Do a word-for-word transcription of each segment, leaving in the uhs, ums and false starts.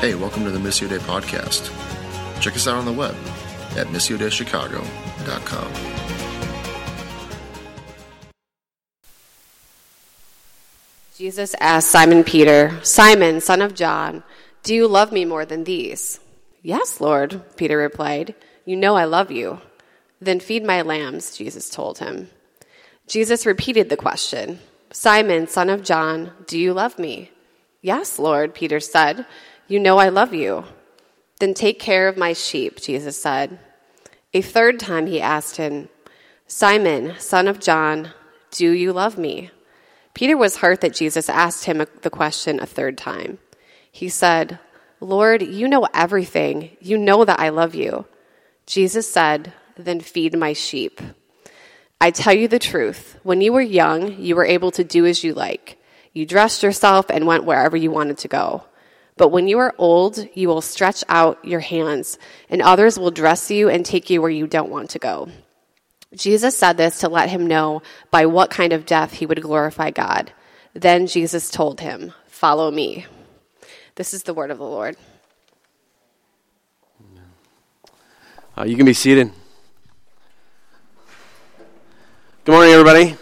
Hey, welcome to the Missio Day podcast. Check us out on the web at missio day chicago dot com. Jesus asked Simon Peter, "Simon, son of John, do you love me more than these?" "Yes, Lord," Peter replied. "You know I love you." "Then feed my lambs," Jesus told him. Jesus repeated the question, "Simon, son of John, do you love me?" "Yes, Lord," Peter said. "You know I love you." "Then take care of my sheep," Jesus said. A third time he asked him, "Simon, son of John, do you love me?" Peter was hurt that Jesus asked him the question a third time. He said, "Lord, you know everything. You know that I love you." Jesus said, "Then feed my sheep. I tell you the truth. When you were young, you were able to do as you like. You dressed yourself and went wherever you wanted to go. But when you are old, you will stretch out your hands, and others will dress you and take you where you don't want to go." Jesus said this to let him know by what kind of death he would glorify God. Then Jesus told him, "Follow me." This is the word of the Lord. Uh, you can be seated. Good morning, everybody.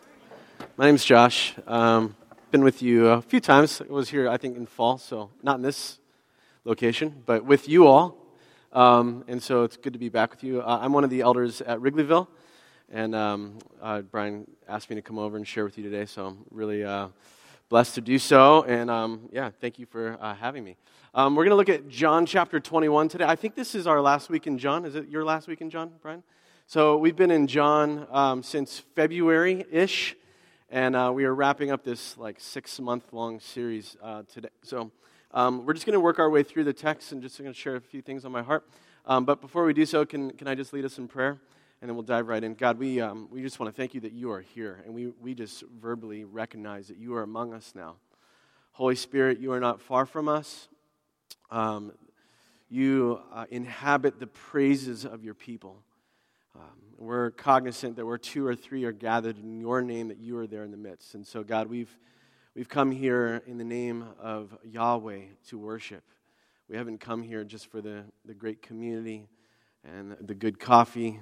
My name's Josh. Um, been with you a few times. I was here, I think, in fall, so not in this location, but with you all. Um, and so it's good to be back with you. Uh, I'm one of the elders at Wrigleyville, and um, uh, Brian asked me to come over and share with you today, so I'm really uh, blessed to do so. And um, yeah, thank you for uh, having me. Um, we're going to look at John chapter twenty-one today. I think this is our last week in John. Is it your last week in John, Brian? So we've been in John um, since February-ish. And uh, we are wrapping up this like six-month-long series uh, today. So um, we're just going to work our way through the text and just going to share a few things on my heart. Um, but before we do so, can can I just lead us in prayer? And then we'll dive right in. God, we um, we just want to thank you that you are here. And we, we just verbally recognize that you are among us now. Holy Spirit, you are not far from us. Um, you uh, inhabit the praises of your people. Um, we're cognizant that where two or three are gathered in your name, that you are there in the midst. And so, God, we've we've come here in the name of Yahweh to worship. We haven't come here just for the, the great community and the good coffee,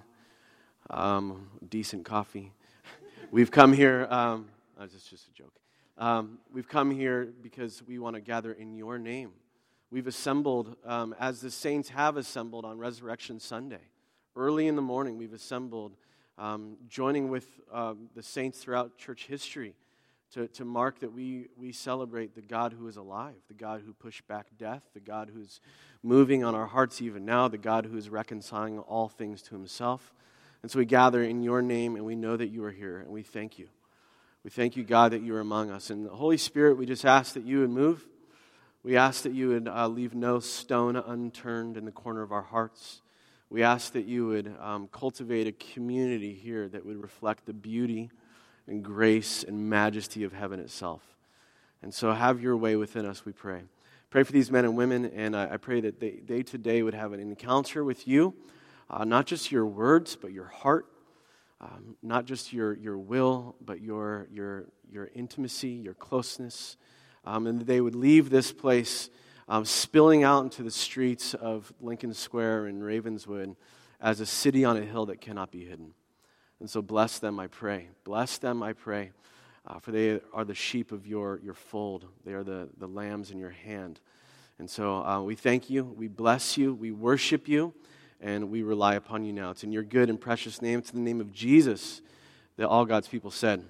um, decent coffee. We've come here, um, oh, that's just a joke. Um, we've come here because we want to gather in your name. We've assembled, um, as the saints have assembled on Resurrection Sunday. Early in the morning, we've assembled, um, joining with uh, the saints throughout church history to, to mark that we, we celebrate the God who is alive, the God who pushed back death, the God who's moving on our hearts even now, the God who is reconciling all things to himself. And so we gather in your name, and we know that you are here, and we thank you. We thank you, God, that you are among us. And the Holy Spirit, we just ask that you would move. We ask that you would uh, leave no stone unturned in the corner of our hearts. We ask that you would um, cultivate a community here that would reflect the beauty and grace and majesty of heaven itself. And so have your way within us, we pray. Pray for these men and women, and I, I pray that they, they today would have an encounter with you, uh, not just your words, but your heart, um, not just your, your will, but your, your, your intimacy, your closeness, um, and that they would leave this place Um, spilling out into the streets of Lincoln Square and Ravenswood as a city on a hill that cannot be hidden. And so bless them, I pray. Bless them, I pray, uh, for they are the sheep of your, your fold. They are the, the lambs in your hand. And so uh, we thank you, we bless you, we worship you, and we rely upon you now. It's in your good and precious name, it's in the name of Jesus, that all God's people said,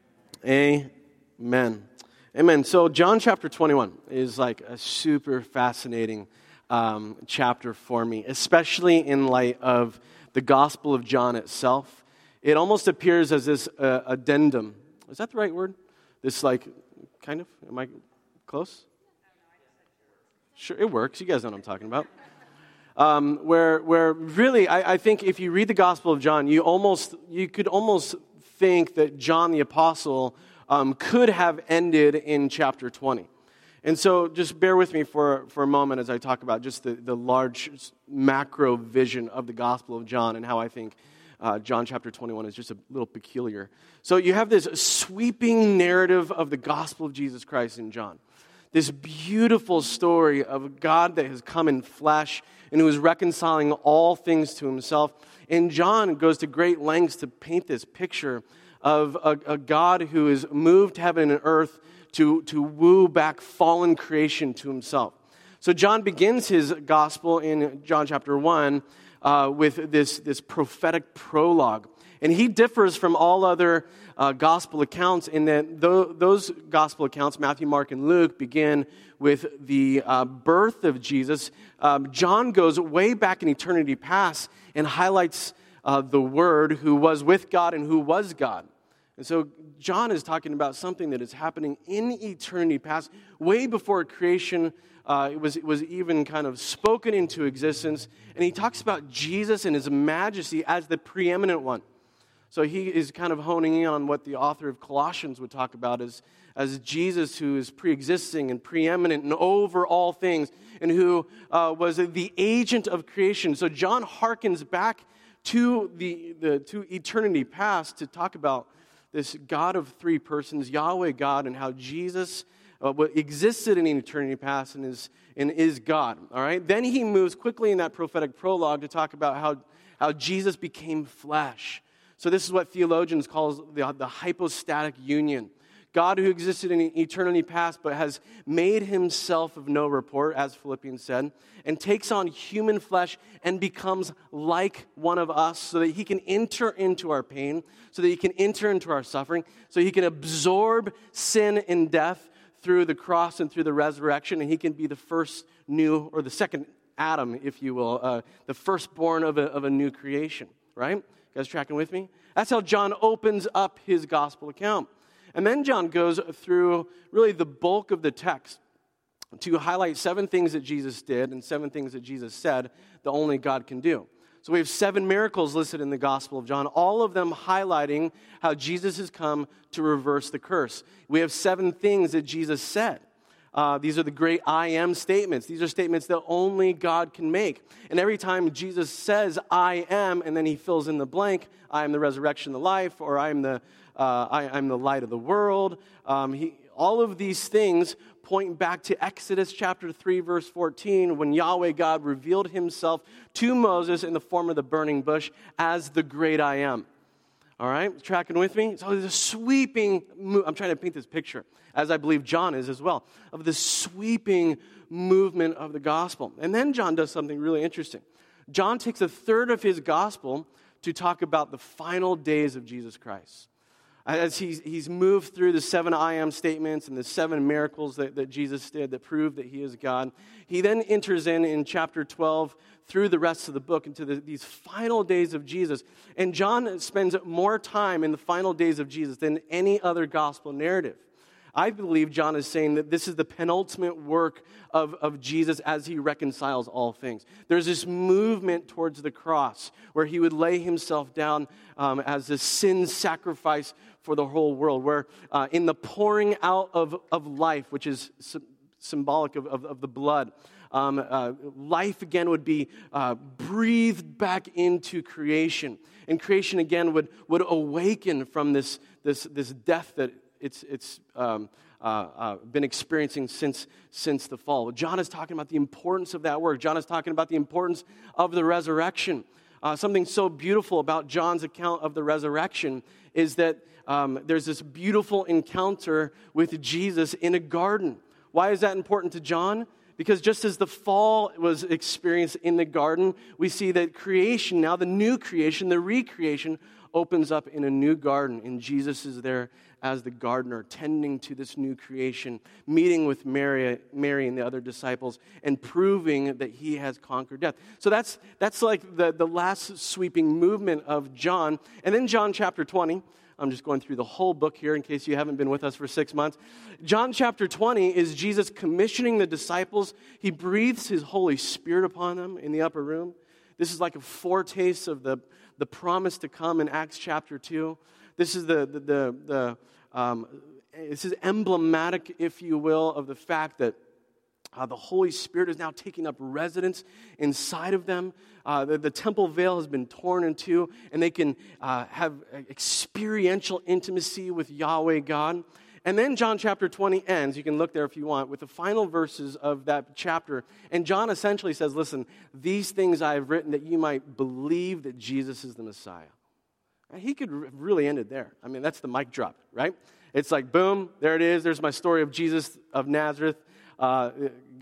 amen. Amen. So John chapter twenty-one is like a super fascinating um, chapter for me, especially in light of the Gospel of John itself. It almost appears as this uh, addendum. Is that the right word? This like, kind of? Am I close? Sure, it works. You guys know what I'm talking about. Um, where, where really, I, I think if you read the Gospel of John, you almost, you could almost think that John the Apostle Um, could have ended in chapter twenty. And so just bear with me for, for a moment as I talk about just the, the large macro vision of the Gospel of John and how I think uh, John chapter twenty-one is just a little peculiar. So you have this sweeping narrative of the gospel of Jesus Christ in John. This beautiful story of God that has come in flesh and who is reconciling all things to himself. And John goes to great lengths to paint this picture of a, a God who has moved heaven and earth to, to woo back fallen creation to himself. So John begins his gospel in John chapter one uh, with this, this prophetic prologue. And he differs from all other uh, gospel accounts in that th- those gospel accounts, Matthew, Mark, and Luke, begin with the uh, birth of Jesus. Um, John goes way back in eternity past and highlights uh, the Word who was with God and who was God. And so John is talking about something that is happening in eternity past, way before creation uh, it was, it was even kind of spoken into existence. And he talks about Jesus and his majesty as the preeminent one. So he is kind of honing in on what the author of Colossians would talk about as, as Jesus who is pre-existing and preeminent and over all things and who uh, was the agent of creation. So John harkens back to the, the to eternity past to talk about this God of three persons, Yahweh God, and how Jesus uh, existed in eternity past and is, and is God. All right. Then he moves quickly in that prophetic prologue to talk about how, how Jesus became flesh. So this is what theologians call the, the hypostatic union. God who existed in eternity past but has made himself of no report, as Philippians said, and takes on human flesh and becomes like one of us so that he can enter into our pain, so that he can enter into our suffering, so he can absorb sin and death through the cross and through the resurrection, and he can be the first new, or the second Adam, if you will, uh, the firstborn of a, of a new creation, right? You guys tracking with me? That's how John opens up his gospel account. And then John goes through really the bulk of the text to highlight seven things that Jesus did and seven things that Jesus said that only God can do. So we have seven miracles listed in the Gospel of John, all of them highlighting how Jesus has come to reverse the curse. We have seven things that Jesus said. Uh, these are the great I am statements. These are statements that only God can make. And every time Jesus says, I am, and then he fills in the blank, I am the resurrection, the life, or I am the, uh, I, I'm the light of the world. Um, he, all of these things point back to Exodus chapter three, verse fourteen, when Yahweh God revealed himself to Moses in the form of the burning bush as the great I am. All right, tracking with me? So there's a sweeping, I'm trying to paint this picture, as I believe John is as well, of the sweeping movement of the gospel. And then John does something really interesting. John takes a third of his gospel to talk about the final days of Jesus Christ. As he's, he's moved through the seven I am statements and the seven miracles that, that Jesus did that prove that he is God, he then enters in in chapter twelve through the rest of the book into the, these final days of Jesus. And John spends more time in the final days of Jesus than any other gospel narrative. I believe John is saying that this is the penultimate work of, of Jesus as he reconciles all things. There's this movement towards the cross where he would lay himself down um, as a sin sacrifice for the whole world, where uh, in the pouring out of, of life, which is sy- symbolic of, of, of the blood, um, uh, life again would be uh, breathed back into creation. And creation again would, would awaken from this, this, this death that It's it's um, uh, uh, been experiencing since since the fall. John is talking about the importance of that work. John is talking about the importance of the resurrection. Uh, something so beautiful about John's account of the resurrection is that um, there's this beautiful encounter with Jesus in a garden. Why is that important to John? Because just as the fall was experienced in the garden, we see that creation, now the new creation, the recreation, opens up in a new garden, and Jesus is there as the gardener, tending to this new creation, meeting with Mary, Mary and the other disciples, and proving that he has conquered death. So that's that's like the, the last sweeping movement of John. And then John chapter twenty, I'm just going through the whole book here in case you haven't been with us for six months. John chapter twenty is Jesus commissioning the disciples. He breathes his Holy Spirit upon them in the upper room. This is like a foretaste of the, the promise to come in Acts chapter two. This is the, the, the, the um, this is emblematic, if you will, of the fact that uh, the Holy Spirit is now taking up residence inside of them. Uh, the, the temple veil has been torn in two, and they can uh, have experiential intimacy with Yahweh God. And then John chapter twenty ends, you can look there if you want, with the final verses of that chapter. And John essentially says, listen, these things I have written that you might believe that Jesus is the Messiah. And he could have really ended there. I mean, that's the mic drop, right? It's like, boom, there it is. There's my story of Jesus of Nazareth, uh,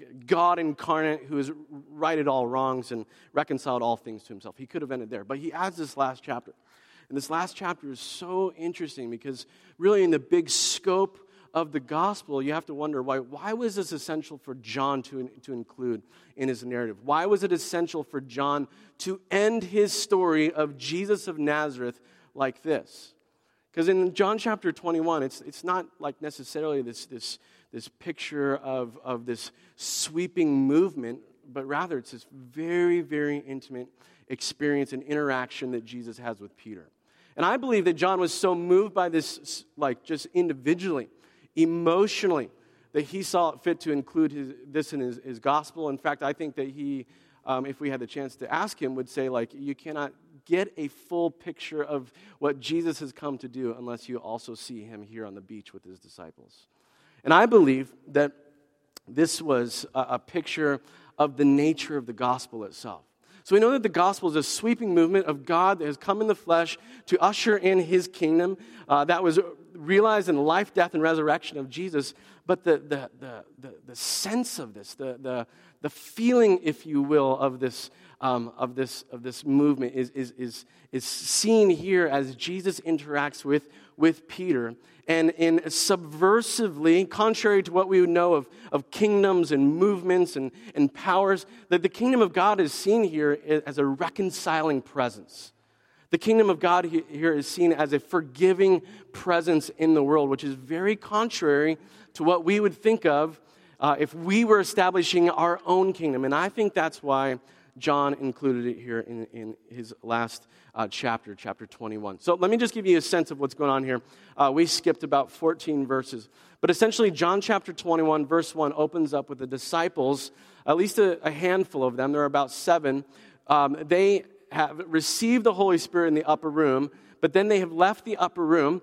God incarnate who has righted all wrongs and reconciled all things to himself. He could have ended there. But he adds this last chapter. And this last chapter is so interesting because really in the big scope of the gospel, you have to wonder, why, why was this essential for John to, to include in his narrative? Why was it essential for John to end his story of Jesus of Nazareth like this? Because in John chapter twenty-one, it's it's not like necessarily this this this picture of, of this sweeping movement, but rather it's this very, very intimate experience and interaction that Jesus has with Peter. And I believe that John was so moved by this, like just individually, emotionally, that he saw it fit to include his, this in his, his gospel. In fact, I think that he, um, if we had the chance to ask him, would say, like, you cannot get a full picture of what Jesus has come to do unless you also see him here on the beach with his disciples. And I believe that this was a, a picture of the nature of the gospel itself. So we know that the gospel is a sweeping movement of God that has come in the flesh to usher in his kingdom. Uh, that was realized in the life, death, and resurrection of Jesus. But the the the the, the sense of this, the, the the feeling, if you will, of this um, of this of this movement is is is is seen here as Jesus interacts with with Peter. And in subversively, contrary to what we would know of, of kingdoms and movements and, and powers, that the kingdom of God is seen here as a reconciling presence. The kingdom of God here is seen as a forgiving presence in the world, which is very contrary to what we would think of uh, if we were establishing our own kingdom. And I think that's why John included it here in, in his last uh, chapter, chapter twenty-one. So let me just give you a sense of what's going on here. Uh, we skipped about fourteen verses. But essentially, John chapter twenty-one, verse one, opens up with the disciples, at least a, a handful of them, there are about seven. Um, they have received the Holy Spirit in the upper room, but then they have left the upper room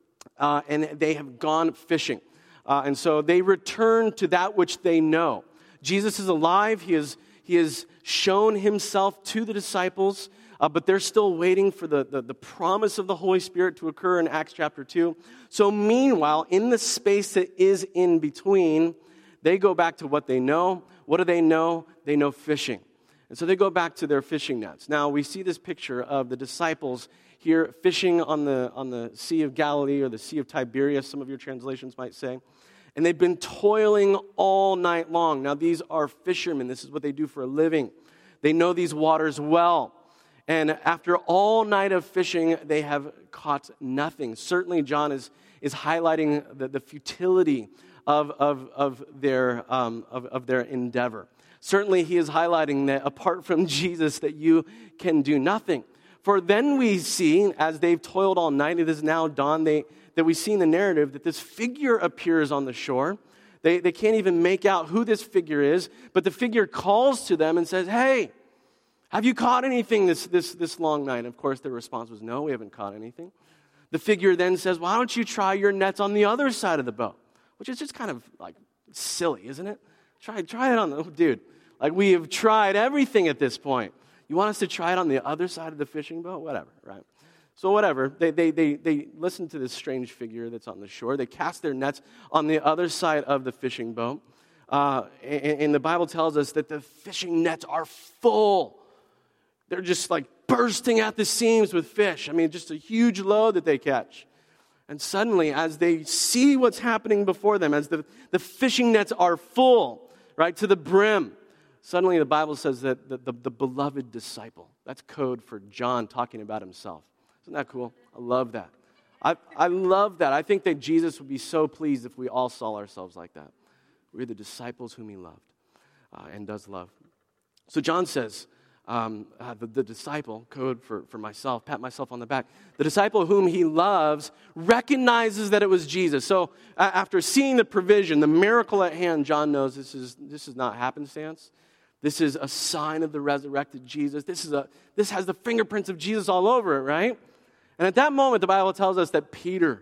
uh, and they have gone fishing. Uh, and so they return to that which they know. Jesus is alive. He is He has shown himself to the disciples, uh, but they're still waiting for the, the, the promise of the Holy Spirit to occur in Acts chapter two. So meanwhile, in the space that is in between, they go back to what they know. What do they know? They know fishing. And so they go back to their fishing nets. Now, we see this picture of the disciples here fishing on the, on the Sea of Galilee or the Sea of Tiberias, some of your translations might say. And they've been toiling all night long. Now, these are fishermen. This is what they do for a living. They know these waters well. And after all night of fishing, they have caught nothing. Certainly, John is, is highlighting the, the futility of, of, of, their, um, of, of their endeavor. Certainly, he is highlighting that apart from Jesus, that you can do nothing. For then we see, as they've toiled all night, it is now dawn, they... that we see in the narrative that this figure appears on the shore. They, they can't even make out who this figure is, but the figure calls to them and says, hey, have you caught anything this, this, this long night? And of course, their response was, no, we haven't caught anything. The figure then says, why don't you try your nets on the other side of the boat? Which is just kind of like silly, isn't it? Try, try it on the, oh, dude, like we have tried everything at this point. You want us to try it on the other side of the fishing boat? Whatever, right? So whatever, they, they they they listen to this strange figure that's on the shore. They cast their nets on the other side of the fishing boat. Uh, and, and the Bible tells us that the fishing nets are full. They're just like bursting at the seams with fish. I mean, just a huge load that they catch. And suddenly, as they see what's happening before them, as the, the fishing nets are full, right, to the brim, suddenly the Bible says that the, the, the beloved disciple, that's code for John talking about himself. Isn't that cool? I love that. I, I love that. I think that Jesus would be so pleased if we all saw ourselves like that. We're the disciples whom he loved uh, and does love. So John says, um, uh, the, the disciple, code for, for myself, pat myself on the back, the disciple whom he loves recognizes that it was Jesus. So uh, after seeing the provision, the miracle at hand, John knows this is this is not happenstance. This is a sign of the resurrected Jesus. This is a this has the fingerprints of Jesus all over it, right? And at that moment, the Bible tells us that Peter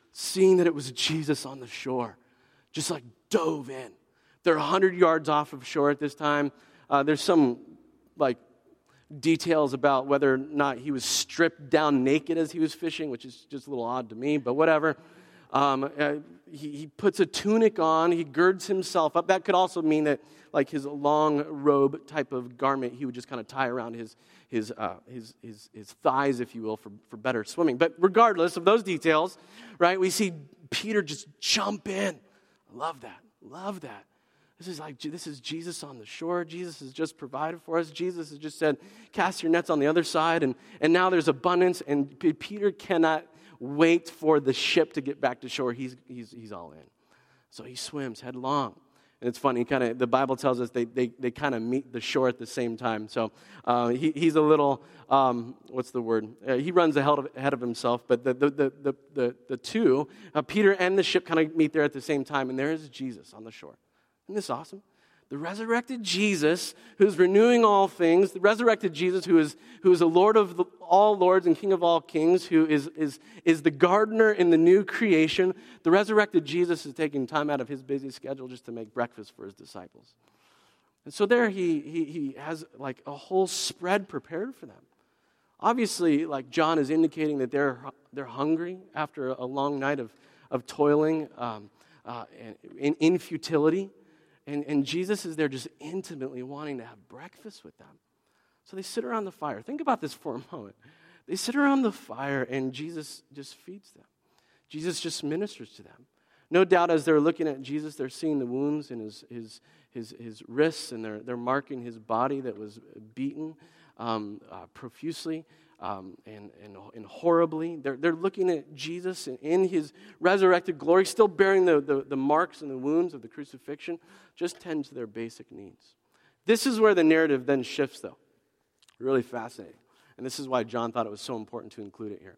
seeing that it was Jesus on the shore, just like dove in. They're one hundred yards off of shore at this time. Uh, there's some like details about whether or not he was stripped down naked as he was fishing, which is just a little odd to me, but whatever. Um, uh, he, he puts a tunic on. He girds himself up. That could also mean that, like his long robe type of garment, he would just kind of tie around his his uh, his, his his thighs, if you will, for, for better swimming. But regardless of those details, right? We see Peter just jump in. I love that. Love that. This is like this is Jesus on the shore. Jesus has just provided for us. Jesus has just said, "Cast your nets on the other side," and and now there's abundance. And P- Peter cannot wait for the ship to get back to shore. He's he's he's all in. So he swims headlong. And it's funny, kind of. The Bible tells us they they, they kind of meet the shore at the same time. So uh, he he's a little um, what's the word? Uh, he runs ahead of, ahead of himself. But the the the the the, the two, uh, Peter and the ship, kind of meet there at the same time. And there is Jesus on the shore. Isn't this awesome? The resurrected Jesus, who's renewing all things, the resurrected Jesus, who is who is the Lord of the, all lords and King of all kings, who is, is, is the gardener in the new creation. The resurrected Jesus is taking time out of his busy schedule just to make breakfast for his disciples. And so there he, he, he has like a whole spread prepared for them. Obviously, like John is indicating that they're, they're hungry after a long night of, of toiling um, uh, in, in futility. And, and Jesus is there just intimately wanting to have breakfast with them. So they sit around the fire. Think about this for a moment. They sit around the fire and Jesus just feeds them. Jesus just ministers to them. No doubt as they're looking at Jesus, they're seeing the wounds in his his his, his wrists, and they're, they're marking his body that was beaten um, uh, profusely um, and, and, and horribly. They're, they're looking at Jesus in his resurrected glory, still bearing the, the, the marks and the wounds of the crucifixion, just tend to their basic needs. This is where the narrative then shifts, though. Really fascinating. And this is why John thought it was so important to include it here.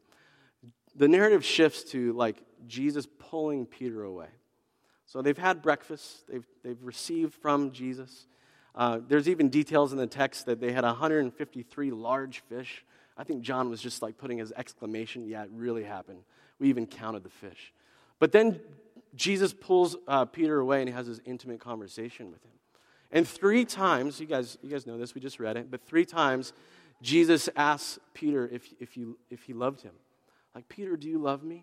The narrative shifts to, like, Jesus pulling Peter away. So they've had breakfast. They've, they've received from Jesus. Uh, there's even details in the text that they had one hundred fifty-three large fish. I think John was just like putting his exclamation, yeah, it really happened. We even counted the fish. But then Jesus pulls uh, Peter away and he has this intimate conversation with him. And three times, you guys you guys know this, we just read it, but three times Jesus asks Peter if, if, you, if he loved him. Like, Peter, do you love me?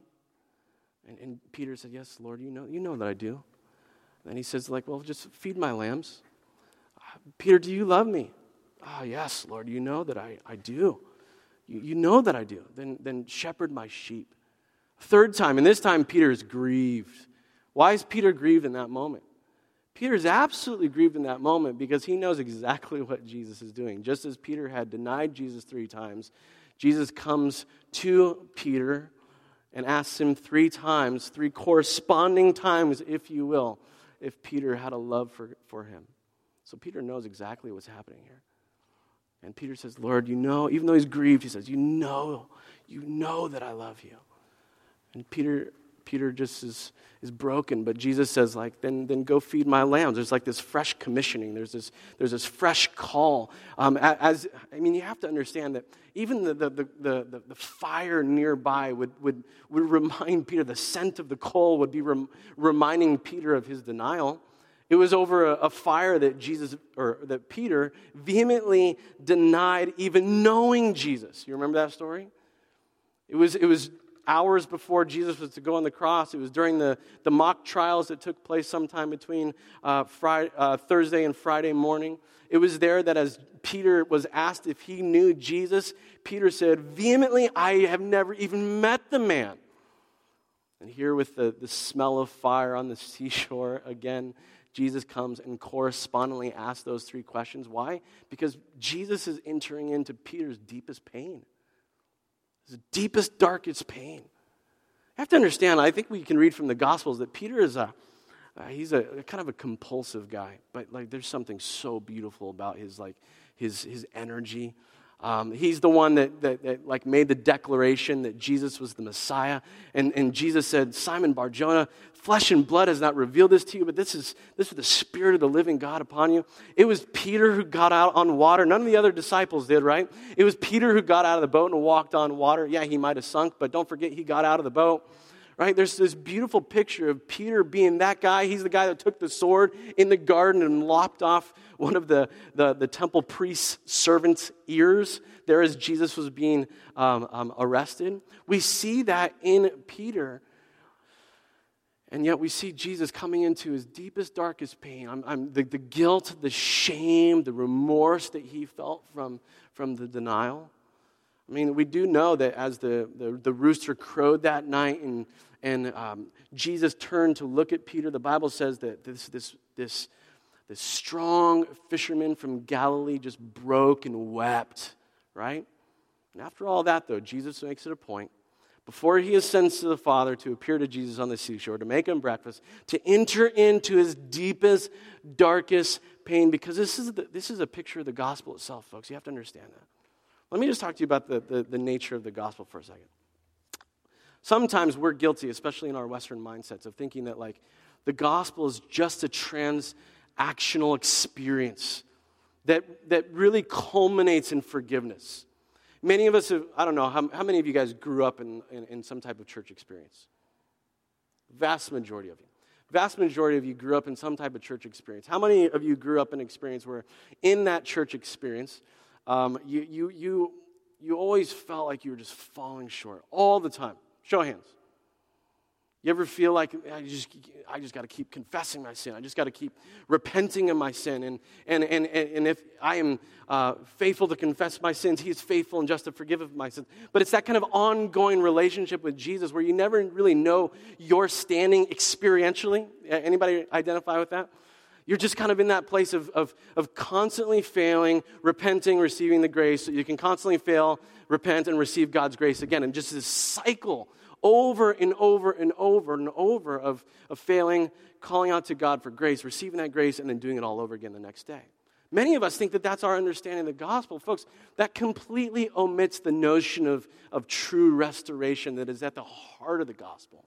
And, and Peter said, yes, Lord, you know, you know that I do. And he says, like, well, just feed my lambs. Uh, Peter, do you love me? Ah, oh, yes, Lord, you know that I, I do. You, you know that I do. Then, then shepherd my sheep. Third time, and this time Peter is grieved. Why is Peter grieved in that moment? Peter is absolutely grieved in that moment because he knows exactly what Jesus is doing. Just as Peter had denied Jesus three times, Jesus comes to Peter and asks him three times, three corresponding times, if you will, if Peter had a love for, for him. So Peter knows exactly what's happening here. And Peter says, Lord, you know, even though he's grieved, he says, you know, you know that I love you. And Peter Peter just is, is broken, but Jesus says, like, then, then go feed my lambs. There's like this fresh commissioning. There's this there's this fresh call. Um, as I mean, you have to understand that even the the the, the, the fire nearby would, would would remind Peter. The scent of the coal would be rem, reminding Peter of his denial. It was over a, a fire that Jesus or that Peter vehemently denied even knowing Jesus. You remember that story? It was it was. Hours before Jesus was to go on the cross. It was during the, the mock trials that took place sometime between uh, Friday, uh, Thursday and Friday morning. It was there that as Peter was asked if he knew Jesus, Peter said vehemently, I have never even met the man. And here with the, the smell of fire on the seashore, again, Jesus comes and correspondingly asks those three questions. Why? Because Jesus is entering into Peter's deepest pain. His deepest, darkest pain. I have to understand, I think we can read from the Gospels that Peter is a, uh, he's a, a kind of a compulsive guy, but like there's something so beautiful about his like his his energy. Um, he's the one that, that, that like made the declaration that Jesus was the Messiah, and, and Jesus said, Simon Bar-Jonah, flesh and blood has not revealed this to you, but this is this is the Spirit of the living God upon you. It was Peter who got out on water. None of the other disciples did, right? It was Peter who got out of the boat and walked on water. Yeah, he might have sunk, but don't forget he got out of the boat, right? There's this beautiful picture of Peter being that guy. He's the guy that took the sword in the garden and lopped off one of the, the, the temple priest's servant's ears there as Jesus was being um, um, arrested. We see that in Peter. And yet we see Jesus coming into his deepest, darkest pain. I'm, I'm, the, the guilt, the shame, the remorse that he felt from, from the denial. I mean, we do know that as the, the, the rooster crowed that night and, and um, Jesus turned to look at Peter, the Bible says that this, this, this, this strong fisherman from Galilee just broke and wept, right? And after all that, though, Jesus makes it a point, before he ascends to the Father, to appear to Jesus on the seashore, to make him breakfast, to enter into his deepest, darkest pain, because this is, the, this is a picture of the gospel itself, folks. You have to understand that. Let me just talk to you about the, the, the nature of the gospel for a second. Sometimes we're guilty, especially in our Western mindsets, of thinking that like the gospel is just a transactional experience that, that really culminates in forgiveness. Many of us have, I don't know, how, how many of you guys grew up in, in, in some type of church experience? Vast majority of you. Vast majority of you grew up in some type of church experience. How many of you grew up in an experience where in that church experience, Um, you, you, you, you always felt like you were just falling short all the time? Show of hands. You ever feel like I just, I just got to keep confessing my sin. I just got to keep repenting of my sin. And and and and if I am uh, faithful to confess my sins, He is faithful and just to forgive of my sins. But it's that kind of ongoing relationship with Jesus where you never really know your standing experientially. Anybody identify with that? You're just kind of in that place of, of, of constantly failing, repenting, receiving the grace. So you can constantly fail, repent, and receive God's grace again. And just this cycle over and over and over and over of, of failing, calling out to God for grace, receiving that grace, and then doing it all over again the next day. Many of us think that that's our understanding of the gospel. Folks, that completely omits the notion of, of true restoration that is at the heart of the gospel.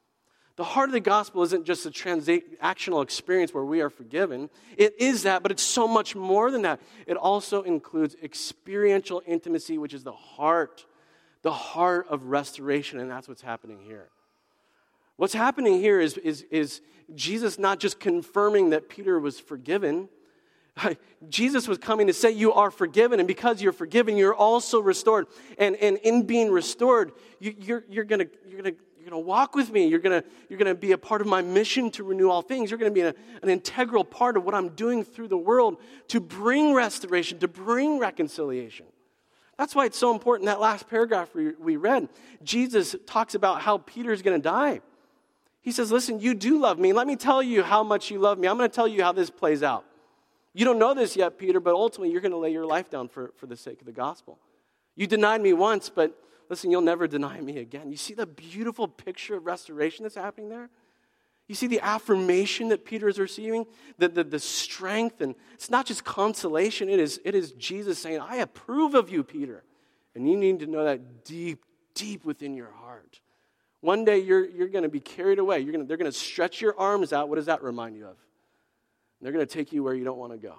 The heart of the gospel isn't just a transactional experience where we are forgiven. It is that, but it's so much more than that. It also includes experiential intimacy, which is the heart, the heart of restoration, and that's what's happening here. What's happening here is, is, is Jesus not just confirming that Peter was forgiven. Jesus was coming to say you are forgiven, and because you're forgiven, you're also restored. And, and in being restored, you, you're, you're going to you're gonna You're going to walk with me. You're going to you're going to be a part of my mission to renew all things. You're going to be a, an integral part of what I'm doing through the world to bring restoration, to bring reconciliation. That's why it's so important. That last paragraph we, we read, Jesus talks about how Peter's going to die. He says, listen, you do love me. Let me tell you how much you love me. I'm going to tell you how this plays out. You don't know this yet, Peter, but ultimately you're going to lay your life down for, for the sake of the gospel. You denied me once, but listen, you'll never deny me again. You see the beautiful picture of restoration that's happening there? You see the affirmation that Peter is receiving? The, the, the strength, and it's not just consolation. It is, it is Jesus saying, I approve of you, Peter. And you need to know that deep, deep within your heart. One day you're, you're going to be carried away. You're gonna, they're going to stretch your arms out. What does that remind you of? They're going to take you where you don't want to go.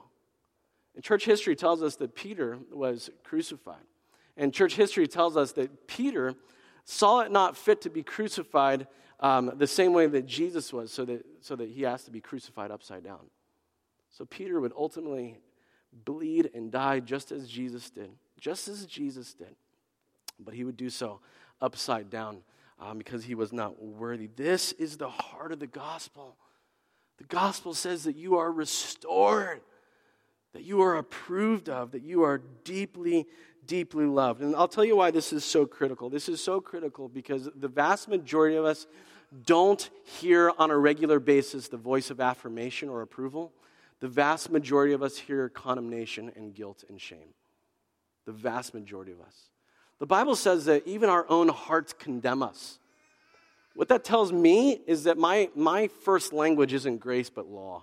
And church history tells us that Peter was crucified. And church history tells us that Peter saw it not fit to be crucified um, the same way that Jesus was, so that, so that he has to be crucified upside down. So Peter would ultimately bleed and die just as Jesus did, just as Jesus did. But he would do so upside down um, because he was not worthy. This is the heart of the gospel. The gospel says that you are restored, that you are approved of, that you are deeply, deeply loved. And I'll tell you why this is so critical. This is so critical because the vast majority of us don't hear on a regular basis the voice of affirmation or approval. The vast majority of us hear condemnation and guilt and shame. The vast majority of us. The Bible says that even our own hearts condemn us. What that tells me is that my, my first language isn't grace but law.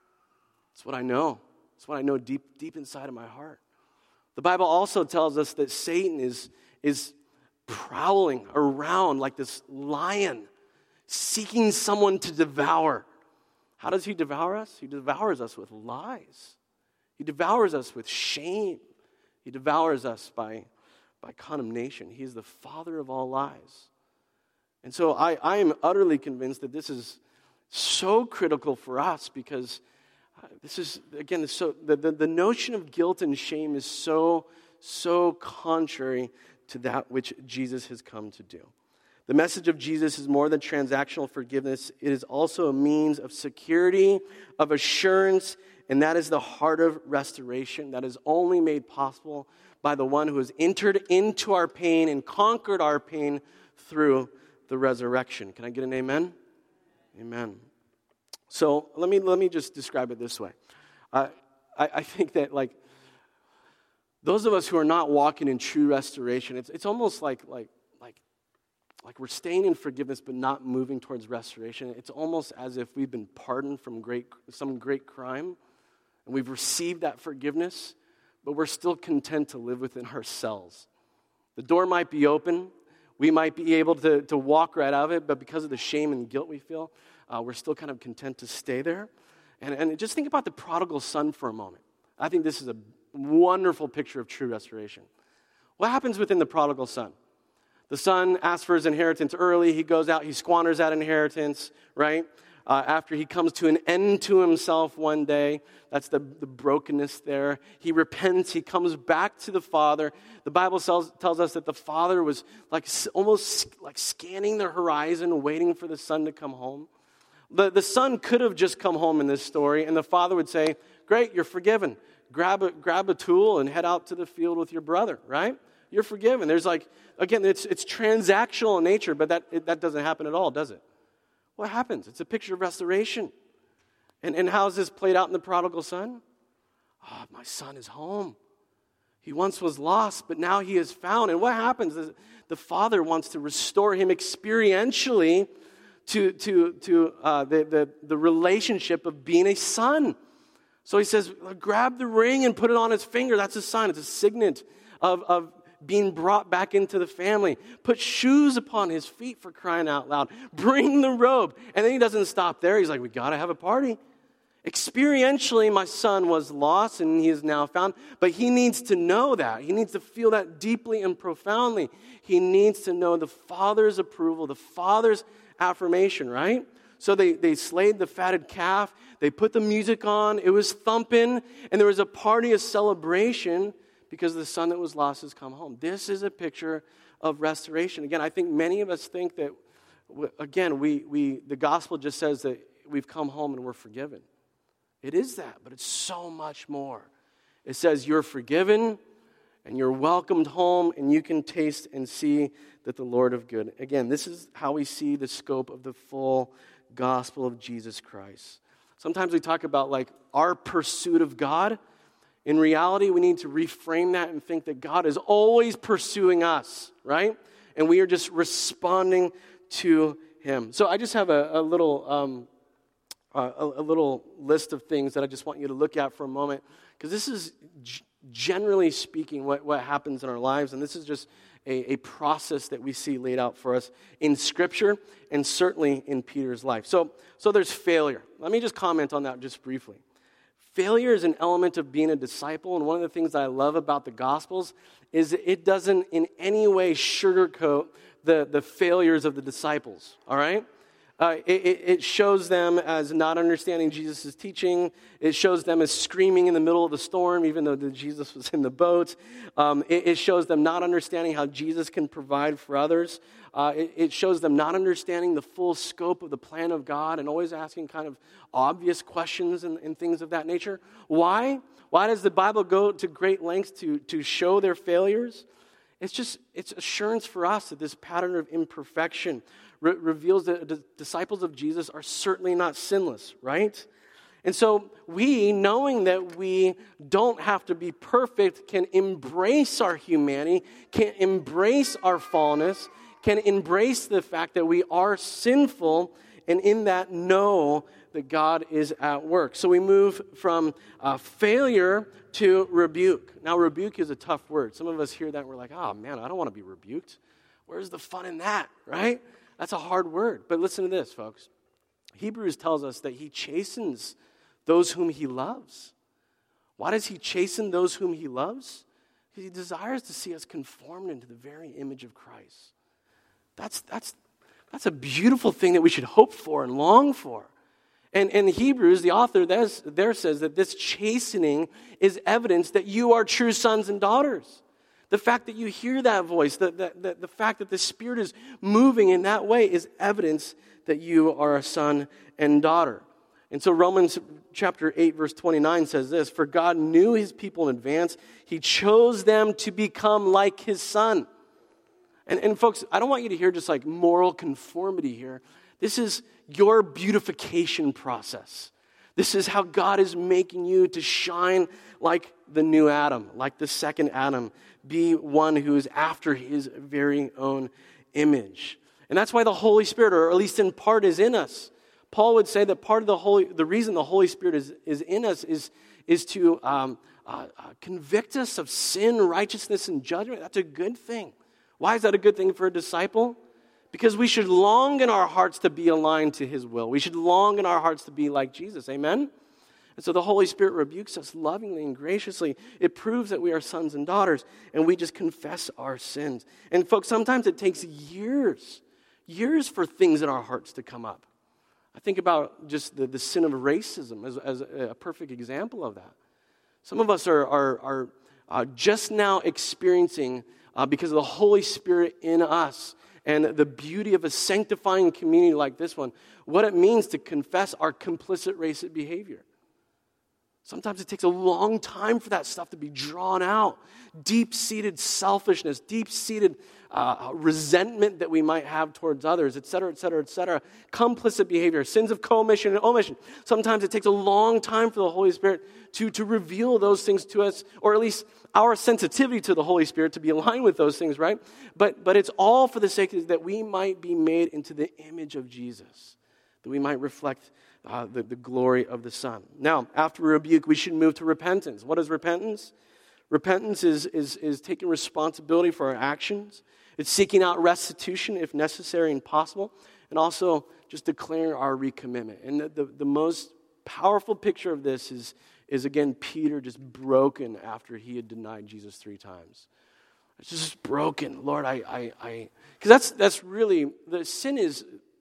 It's what I know. It's what I know deep, deep inside of my heart. The Bible also tells us that Satan is, is prowling around like this lion, seeking someone to devour. How does he devour us? He devours us with lies. He devours us with shame. He devours us by, by condemnation. He is the father of all lies. And so I, I am utterly convinced that this is so critical for us because this is, again, so the, the, the notion of guilt and shame is so, so contrary to that which Jesus has come to do. The message of Jesus is more than transactional forgiveness. It is also a means of security, of assurance, and that is the heart of restoration that is only made possible by the one who has entered into our pain and conquered our pain through the resurrection. Can I get an amen? Amen. So let me let me just describe it this way. Uh, I, I think that like those of us who are not walking in true restoration, it's it's almost like like like like we're staying in forgiveness but not moving towards restoration. It's almost as if we've been pardoned from great some great crime, and we've received that forgiveness, but we're still content to live within our cells. The door might be open. We might be able to, to walk right out of it, but because of the shame and guilt we feel, uh, we're still kind of content to stay there. And, and just think about the prodigal son for a moment. I think this is a wonderful picture of true restoration. What happens within the prodigal son? The son asks for his inheritance early. He goes out, he squanders that inheritance, right? Uh, after he comes to an end to himself one day, that's the, the brokenness there. He repents, he comes back to the father. The Bible tells, tells us that the father was like almost like scanning the horizon, waiting for the son to come home. The, the son could have just come home in this story, and the father would say, great, you're forgiven. Grab a, grab a tool and head out to the field with your brother, right? You're forgiven. There's like, again, it's, it's transactional in nature, but that, it, that doesn't happen at all, does it? What happens? It's a picture of restoration. And, and how is this played out in the prodigal son? Oh, my son is home. He once was lost, but now he is found. And what happens? The, the father wants to restore him experientially to, to, to uh, the, the, the relationship of being a son. So he says, grab the ring and put it on his finger. That's a sign. It's a signet of, of being brought back into the family. Put shoes upon his feet, for crying out loud. Bring the robe. And then he doesn't stop there. He's like, we got to have a party. Experientially, my son was lost and he is now found. But he needs to know that. He needs to feel that deeply and profoundly. He needs to know the father's approval, the father's affirmation, right? So they, they slayed the fatted calf. They put the music on. It was thumping. And there was a party, a celebration, because the son that was lost has come home. This is a picture of restoration. Again, I think many of us think that, again, we we the gospel just says that we've come home and we're forgiven. It is that, but it's so much more. It says you're forgiven and you're welcomed home and you can taste and see that the Lord of good. Again, this is how we see the scope of the full gospel of Jesus Christ. Sometimes we talk about like our pursuit of God. In reality, we need to reframe that and think that God is always pursuing us, right? And we are just responding to Him. So I just have a, a little um, uh, a, a little list of things that I just want you to look at for a moment, because this is g- generally speaking what, what happens in our lives, and this is just a, a process that we see laid out for us in Scripture and certainly in Peter's life. So, so there's failure. Let me just comment on that just briefly. Failure is an element of being a disciple, and one of the things that I love about the Gospels is that it doesn't in any way sugarcoat the, the failures of the disciples, all right? Uh, it, it shows them as not understanding Jesus' teaching. It shows them as screaming in the middle of the storm, even though Jesus was in the boat. Um, it, it shows them not understanding how Jesus can provide for others. Uh, it, it shows them not understanding the full scope of the plan of God and always asking kind of obvious questions and, and things of that nature. Why? Why does the Bible go to great lengths to, to show their failures? It's just, it's assurance for us that this pattern of imperfection re- reveals that the disciples of Jesus are certainly not sinless, right? And so we, knowing that we don't have to be perfect, can embrace our humanity, can embrace our fallenness, can embrace the fact that we are sinful, and in that know that God is at work. So we move from uh, failure to rebuke. Now, rebuke is a tough word. Some of us hear that and we're like, oh man, I don't want to be rebuked. Where's the fun in that, right? That's a hard word. But listen to this, folks. Hebrews tells us that He chastens those whom He loves. Why does He chasten those whom He loves? Because He desires to see us conformed into the very image of Christ. That's, that's, That's a beautiful thing that we should hope for and long for. And in Hebrews, the author there says that this chastening is evidence that you are true sons and daughters. The fact that you hear that voice, the, the, the, the fact that the Spirit is moving in that way is evidence that you are a son and daughter. And so Romans chapter eight, verse twenty-nine says this, "For God knew his people in advance. He chose them to become like his son." And, and folks, I don't want you to hear just like moral conformity here. This is your beautification process. This is how God is making you to shine like the new Adam, like the second Adam. Be one who is after his very own image. And that's why the Holy Spirit, or at least in part, is in us. Paul would say that part of the Holy, the reason the Holy Spirit is, is in us is, is to um, uh, uh, convict us of sin, righteousness, and judgment. That's a good thing. Why is that a good thing for a disciple? Because we should long in our hearts to be aligned to his will. We should long in our hearts to be like Jesus. Amen? And so the Holy Spirit rebukes us lovingly and graciously. It proves that we are sons and daughters, and we just confess our sins. And folks, sometimes it takes years, years for things in our hearts to come up. I think about just the, the sin of racism as, as a perfect example of that. Some of us are, are, are uh, just now experiencing, uh, because of the Holy Spirit in us, and the beauty of a sanctifying community like this one, what it means to confess our complicit racist behavior. Sometimes it takes a long time for that stuff to be drawn out. Deep-seated selfishness, deep-seated uh, resentment that we might have towards others, et cetera, et cetera, et cetera. Complicit behavior, sins of commission and omission. Sometimes it takes a long time for the Holy Spirit to, to reveal those things to us, or at least our sensitivity to the Holy Spirit to be aligned with those things, right? But, but it's all for the sake of that we might be made into the image of Jesus, that we might reflect Uh, the, the glory of the Son. Now, after rebuke, we should move to repentance. What is repentance? Repentance is, is, is taking responsibility for our actions. It's seeking out restitution if necessary and possible, and also just declaring our recommitment. And the, the, the most powerful picture of this is, is, again, Peter just broken after he had denied Jesus three times. It's just broken. Lord, I, I, I, because that's, that's really, the sin is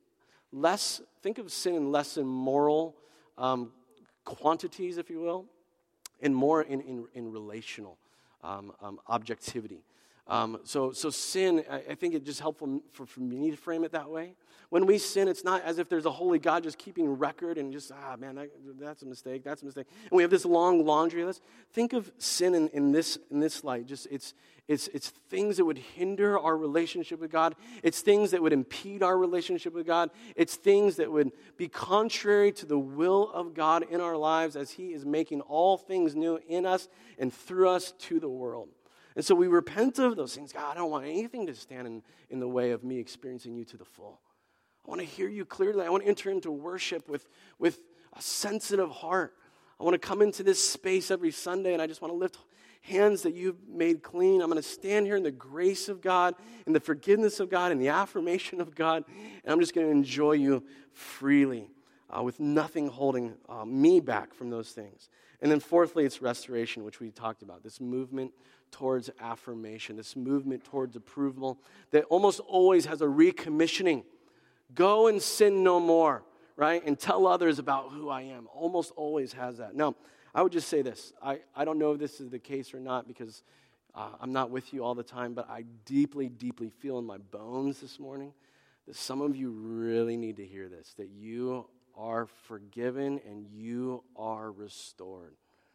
less, think of sin in less in moral um, quantities, if you will, and more in, in, in relational um, um, objectivity. Um, so so sin, I, I think it's just helpful for, for me to frame it that way. When we sin, it's not as if there's a holy God just keeping record and just, ah, man, that, that's a mistake, that's a mistake. And we have this long laundry list. Think of sin in, in this in this light. Just it's it's it's things that would hinder our relationship with God. It's things that would impede our relationship with God. It's things that would be contrary to the will of God in our lives as he is making all things new in us and through us to the world. And so we repent of those things. God, I don't want anything to stand in, in the way of me experiencing you to the full. I want to hear you clearly. I want to enter into worship with, with a sensitive heart. I want to come into this space every Sunday, and I just want to lift hands that you've made clean. I'm going to stand here in the grace of God, in the forgiveness of God, in the affirmation of God, and I'm just going to enjoy you freely uh, with nothing holding uh, me back from those things. And then fourthly, it's restoration, which we talked about, this movement towards affirmation, this movement towards approval that almost always has a recommissioning. Go and sin no more, right? And tell others about who I am. Almost always has that. Now, I would just say this. I, I don't know if this is the case or not because uh, I'm not with you all the time, but I deeply, deeply feel in my bones this morning that some of you really need to hear this, that you are forgiven and you are restored.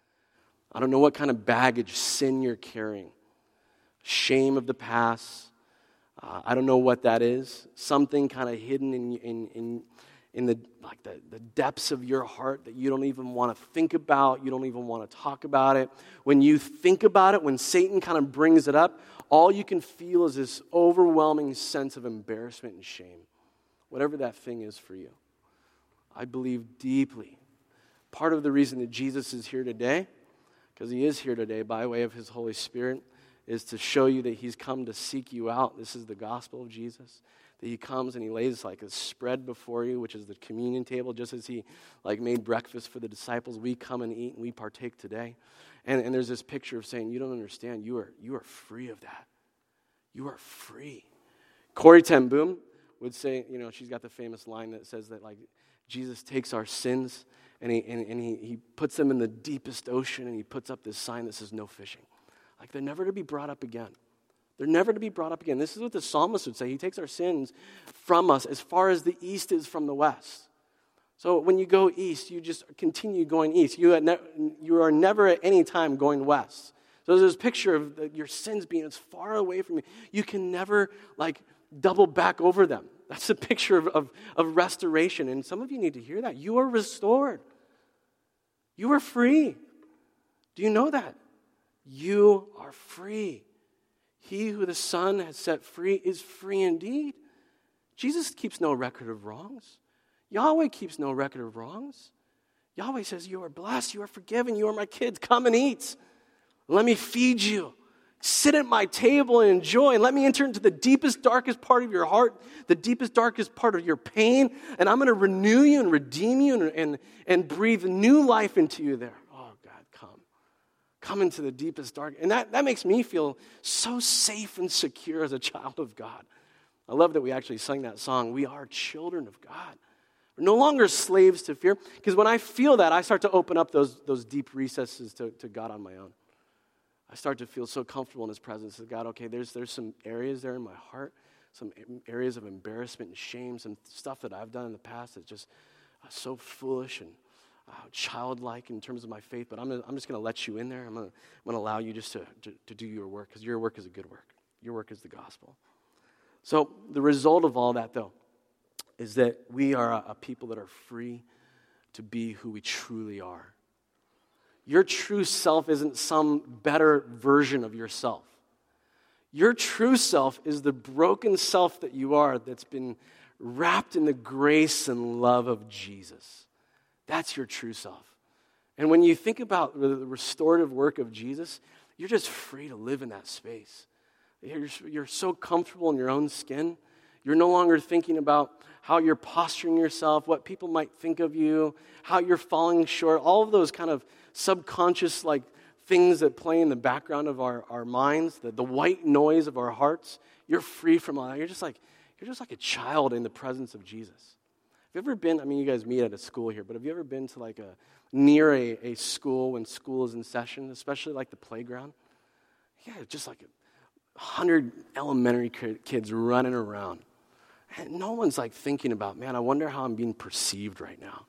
I don't know what kind of baggage, sin you're carrying, shame of the past. Uh, I don't know what that is. Something kind of hidden in in in, in the like the, the depths of your heart that you don't even want to think about. You don't even want to talk about it. When you think about it, when Satan kind of brings it up, all you can feel is this overwhelming sense of embarrassment and shame, whatever that thing is for you. I believe deeply. Part of the reason that Jesus is here today, because he is here today by way of his Holy Spirit, is to show you that he's come to seek you out. This is the gospel of Jesus. That he comes and he lays like a spread before you, which is the communion table, just as he like made breakfast for the disciples. We come and eat and we partake today. And, and there's this picture of saying, you don't understand, you are you are free of that. You are free. Corrie ten Boom, would say, you know, she's got the famous line that says that, like, Jesus takes our sins and he and, and he, he puts them in the deepest ocean, and he puts up this sign that says no fishing. Like, they're never to be brought up again. They're never to be brought up again. This is what the psalmist would say. He takes our sins from us as far as the east is from the west. So when you go east, you just continue going east. You, ne- you are never at any time going west. So there's this picture of the, your sins being as far away from you. You can never, like, double back over them. That's a picture of, of, of restoration. And some of you need to hear that. You are restored. You are free. Do you know that? You are free. He who the Son has set free is free indeed. Jesus keeps no record of wrongs. Yahweh keeps no record of wrongs. Yahweh says, you are blessed, you are forgiven, you are my kids. Come and eat. Let me feed you. Sit at my table and enjoy. And let me enter into the deepest, darkest part of your heart, the deepest, darkest part of your pain. And I'm going to renew you and redeem you and, and, and breathe new life into you there. Oh, God, come. Come into the deepest, dark. And that, that makes me feel so safe and secure as a child of God. I love that we actually sang that song. We are children of God. We're no longer slaves to fear. Because when I feel that, I start to open up those, those deep recesses to, to God on my own. I start to feel so comfortable in His presence that God, okay, there's there's some areas there in my heart, some areas of embarrassment and shame, some stuff that I've done in the past that's just uh, so foolish and uh, childlike in terms of my faith, but I'm gonna, I'm just going to let you in there. I'm going to I'm gonna allow you just to, to, to do your work, because your work is a good work. Your work is the gospel. So the result of all that, though, is that we are a, a people that are free to be who we truly are. Your true self isn't some better version of yourself. Your true self is the broken self that you are that's been wrapped in the grace and love of Jesus. That's your true self. And when you think about the restorative work of Jesus, you're just free to live in that space. You're, you're so comfortable in your own skin. You're no longer thinking about how you're posturing yourself, what people might think of you, how you're falling short, all of those kind of subconscious like things that play in the background of our, our minds, the, the white noise of our hearts. You're free from all that. You're just like you're just like a child in the presence of Jesus. Have you ever been, I mean, you guys meet at a school here, but have you ever been to like a, near a, a school when school is in session, especially like the playground? Yeah, just like a hundred elementary kids running around. And no one's like thinking about, man, I wonder how I'm being perceived right now.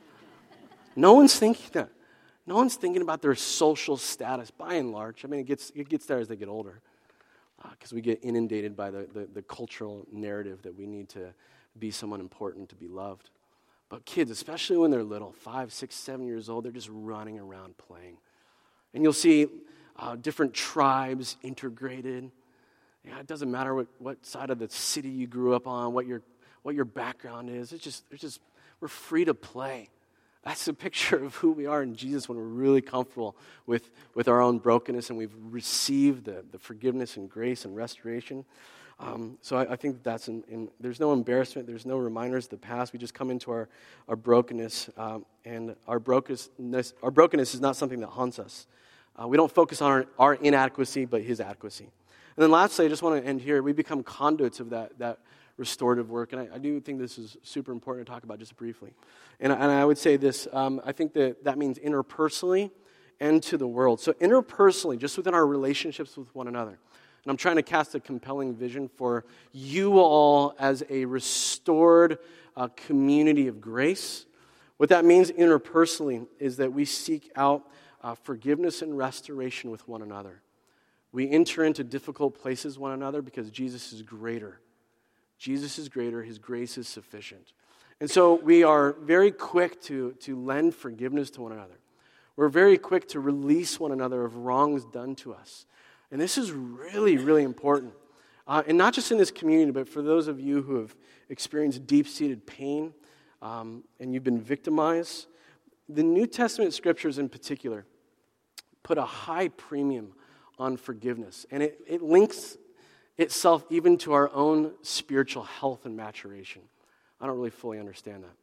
No one's thinking that. No one's thinking about their social status, by and large. I mean, it gets it gets there as they get older, because uh, we get inundated by the, the, the cultural narrative that we need to be someone important, to be loved. But kids, especially when they're little, five, six, seven years old, they're just running around playing. And you'll see uh, different tribes integrated. Yeah, it doesn't matter what, what side of the city you grew up on, what your what your background is. It's just it's just we're free to play. That's a picture of who we are in Jesus when we're really comfortable with, with our own brokenness and we've received the, the forgiveness and grace and restoration. Um, so I, I think that's in, in, there's no embarrassment, there's no reminders of the past. We just come into our, our brokenness, um, and our brokenness, our brokenness is not something that haunts us. Uh, we don't focus on our, our inadequacy, but His adequacy. And then lastly, I just want to end here. We become conduits of that that restorative work, and I, I do think this is super important to talk about just briefly. And, and I would say this, um, I think that that means interpersonally and to the world. So interpersonally, just within our relationships with one another. And I'm trying to cast a compelling vision for you all as a restored uh, community of grace. What that means interpersonally is that we seek out uh, forgiveness and restoration with one another. We enter into difficult places with one another because Jesus is greater. Jesus is greater. His grace is sufficient. And so we are very quick to, to lend forgiveness to one another. We're very quick to release one another of wrongs done to us. And this is really, really important. Uh, and not just in this community, but for those of you who have experienced deep-seated pain um, and you've been victimized, the New Testament scriptures in particular put a high premium on forgiveness. And it, it links itself even to our own spiritual health and maturation. I don't really fully understand that.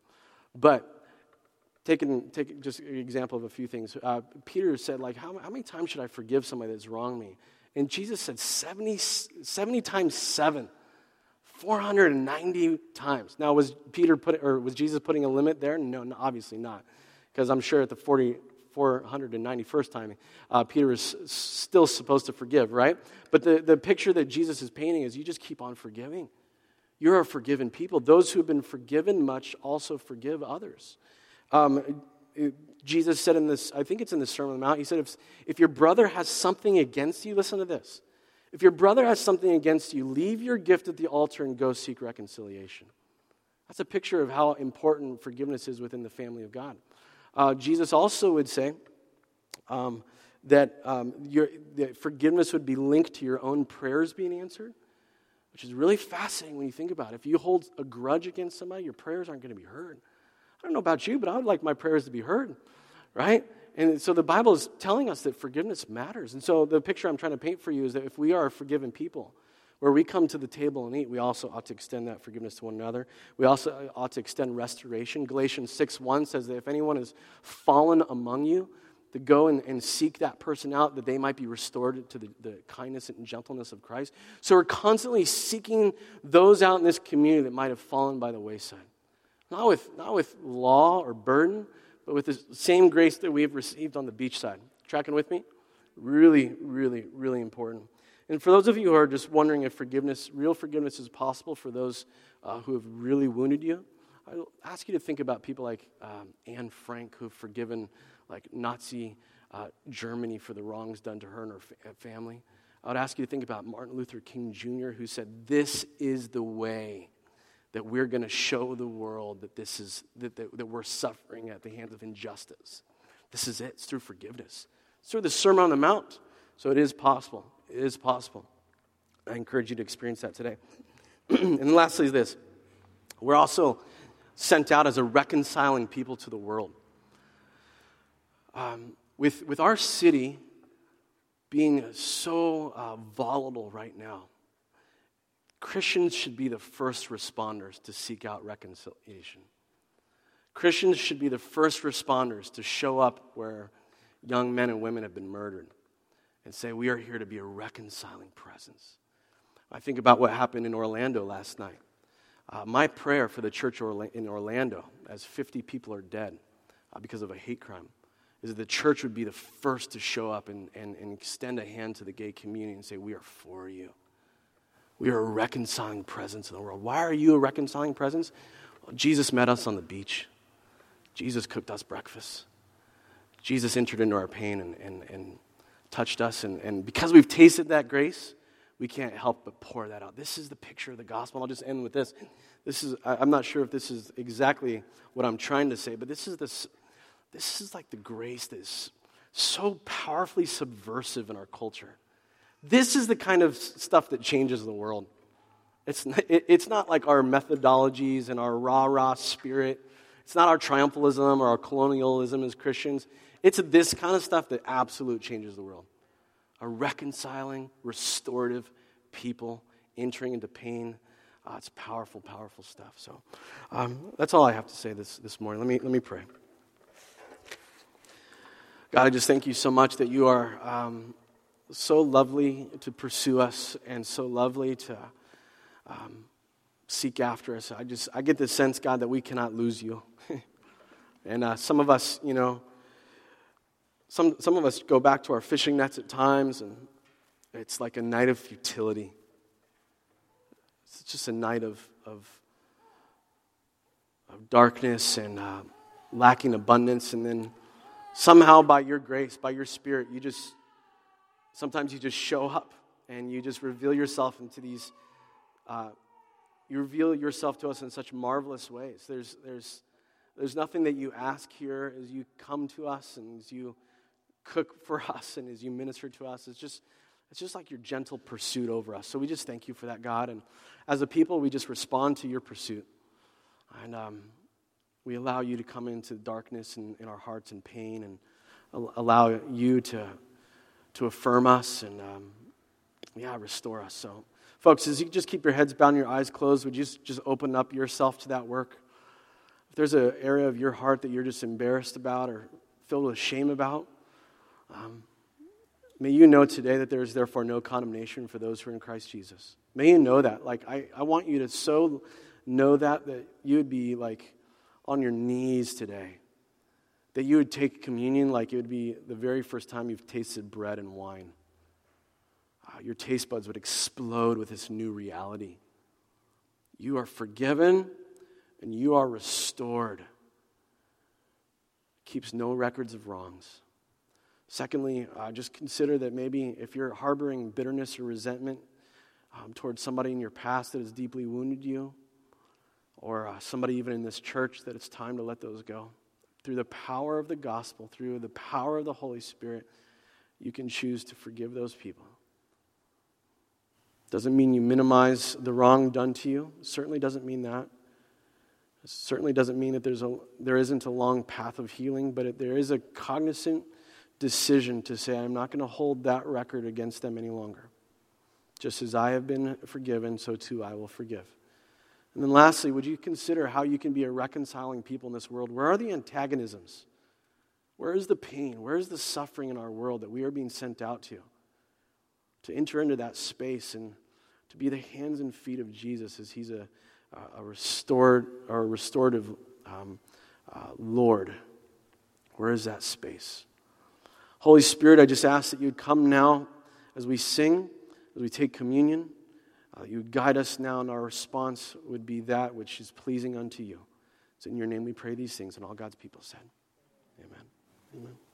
But taking take just an example of a few things. Uh, Peter said, like, how, how many times should I forgive somebody that's wronged me? And Jesus said seventy, seventy times seven four hundred ninety times. Now, was Peter put, or was Jesus putting a limit there? No, no obviously not. Because I'm sure at the forty, four hundred ninety-first time, uh, Peter is s- still supposed to forgive, right? But the, the picture that Jesus is painting is you just keep on forgiving. You're a forgiven people. Those who have been forgiven much also forgive others. Um, it, Jesus said in this, I think it's in the Sermon on the Mount, he said, if, if your brother has something against you, listen to this. If your brother has something against you, leave your gift at the altar and go seek reconciliation. That's a picture of how important forgiveness is within the family of God. Uh, Jesus also would say um, that, um, your, that forgiveness would be linked to your own prayers being answered, which is really fascinating when you think about it. If you hold a grudge against somebody, your prayers aren't going to be heard. I don't know about you, but I would like my prayers to be heard, right? And so the Bible is telling us that forgiveness matters. And so the picture I'm trying to paint for you is that if we are a forgiven people, where we come to the table and eat, we also ought to extend that forgiveness to one another. We also ought to extend restoration. Galatians six one says that if anyone has fallen among you, to go and, and seek that person out, that they might be restored to the, the kindness and gentleness of Christ. So we're constantly seeking those out in this community that might have fallen by the wayside. Not with, not with law or burden, but with the same grace that we have received on the beach side. Tracking with me? Really, really, really important. And for those of you who are just wondering if forgiveness, real forgiveness is possible for those uh, who have really wounded you, I'll ask you to think about people like um, Anne Frank, who have forgiven like Nazi uh, Germany for the wrongs done to her and her fa- family. I would ask you to think about Martin Luther King Junior, who said, this is the way that we're going to show the world that this is that, that, that we're suffering at the hands of injustice. This is it. It's through forgiveness. It's through the Sermon on the Mount. So it is possible. It is possible. I encourage you to experience that today. And lastly is this. We're also sent out as a reconciling people to the world. Um, with, with our city being so uh, volatile right now, Christians should be the first responders to seek out reconciliation. Christians should be the first responders to show up where young men and women have been murdered and say, we are here to be a reconciling presence. I think about what happened in Orlando last night. Uh, my prayer for the church in Orlando, as fifty people are dead uh, because of a hate crime, is that the church would be the first to show up and, and, and extend a hand to the gay community and say, we are for you. We are a reconciling presence in the world. Why are you a reconciling presence? Well, Jesus met us on the beach. Jesus cooked us breakfast. Jesus entered into our pain and, and, and touched us. And, and because we've tasted that grace, we can't help but pour that out. This is the picture of the gospel. I'll just end with this. This is, I'm not sure if this is exactly what I'm trying to say, but this is this, this is like the grace that is so powerfully subversive in our culture. This is the kind of stuff that changes the world. It's not, it's not like our methodologies and our rah-rah spirit. It's not our triumphalism or our colonialism as Christians. It's this kind of stuff that absolutely changes the world. A reconciling, restorative people entering into pain. Uh, it's powerful, powerful stuff. So um, that's all I have to say this, this morning. Let me, let me pray. God, I just thank you so much that you are... Um, so lovely to pursue us and so lovely to um, seek after us. I just, I get the sense, God, that we cannot lose you. And uh, some of us, you know, some some of us go back to our fishing nets at times, and it's like a night of futility. It's just a night of of, of darkness and uh, lacking abundance, and then somehow by your grace, by your Spirit, you just Sometimes you just show up and you just reveal yourself into these, uh, you reveal yourself to us in such marvelous ways. There's there's there's nothing that you ask here as you come to us and as you cook for us and as you minister to us. It's just it's just like your gentle pursuit over us. So we just thank you for that, God. And as a people, we just respond to your pursuit. And um, we allow you to come into darkness and in our hearts and pain and allow you to to affirm us and, um, yeah, restore us. So, folks, as you just keep your heads bowed and your eyes closed, would you just, just open up yourself to that work? If there's an area of your heart that you're just embarrassed about or filled with shame about, um, may you know today that there is therefore no condemnation for those who are in Christ Jesus. May you know that. Like, I, I want you to so know that, that you would be like on your knees today. That you would take communion like it would be the very first time you've tasted bread and wine. Uh, your taste buds would explode with this new reality. You are forgiven and you are restored. Keeps no records of wrongs. Secondly, uh, just consider that maybe if you're harboring bitterness or resentment um, towards somebody in your past that has deeply wounded you, or uh, somebody even in this church, that it's time to let those go. Through the power of the gospel, through the power of the Holy Spirit, you can choose to forgive those people. Doesn't mean you minimize the wrong done to you. It certainly doesn't mean that. It certainly doesn't mean that there's a there isn't a long path of healing, but it, there is a cognizant decision to say, I'm not going to hold that record against them any longer. Just as I have been forgiven, so too I will forgive. And then lastly, would you consider how you can be a reconciling people in this world? Where are the antagonisms? Where is the pain? Where is the suffering in our world that we are being sent out to? To enter into that space and to be the hands and feet of Jesus as he's a, a restored or a restorative um, uh, Lord. Where is that space? Holy Spirit, I just ask that you'd come now as we sing, as we take communion. Uh, you would guide us now, and our response would be that which is pleasing unto you. It's in your name we pray these things, and all God's people said, amen. Amen.